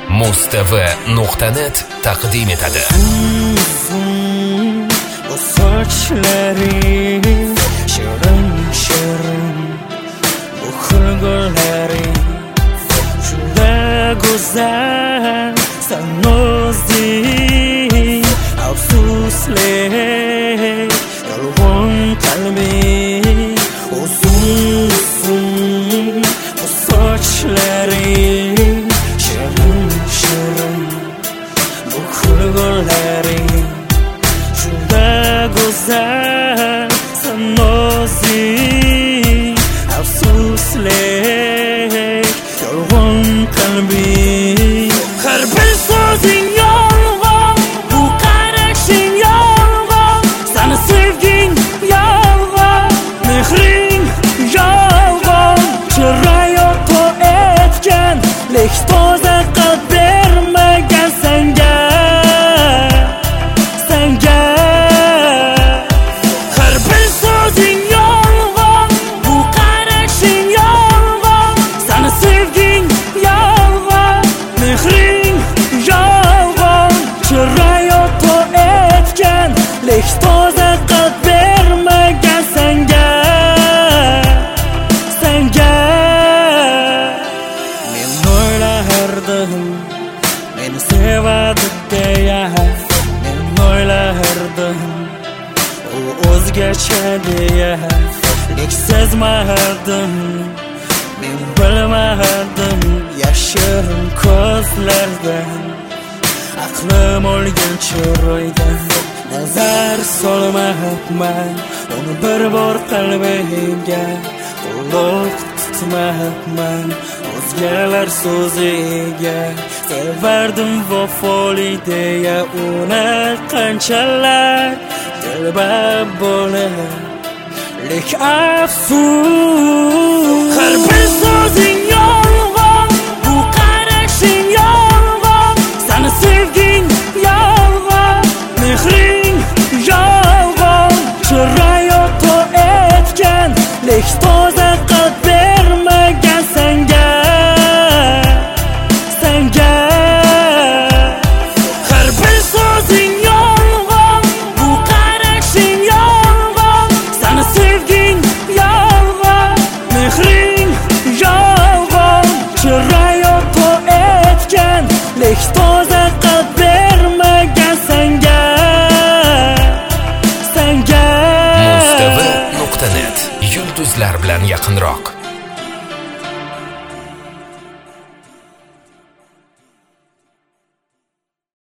Mustv.net taqdim etadi. Bu sochlaring shirin shirin, bu xulgularing juda go'zal, sen o'zing afsusli yolg'on qalbing o'zingsin. Bu sochlaring shirin shirin, bu xulgularing juda go'zal, sen o'zing afsusli yolg'on qalbing. Har bir so'zing yolg'on, bu qarashing yolg'on, seni sevging yolg'on, mehring yolg'on, chiroyli etgan lek toza qalb bermagan senga. Har bir so'zing yolg'on, bu qarashing yolg'on, seni sevging yolg'on, mehring yolg'on, chiroyli etgan lek toza qalb bermagan senga. Men o'ylardim meni sevadi deya, men o'ylardim u o'zgacha deya, lek sezmadim, men bilmadim yashirin ko'zlardan, aqlim o'lgan chiroydan nazar solmabman, uni bir bor qalbimga quloq tutmabman. O'zgalar so'ziga sevardim vafoli deya, uni qanchalar dilbar bo'lib, lek afsus. Har bir so'zing yolg'on, bu qarashing yolg'on, seni sevging yolg'on, mehring yolg'on, chiroyli etgan lek toza qalb bermagan senga. Har bir so'zing yolg'on, bu qarashing yolg'on, seni sevging yolg'on, mehring yolg'on, chiroyli etgan lek toza qalb bermagan senga. Mustv.net yulduzlar bilan yaqinroq.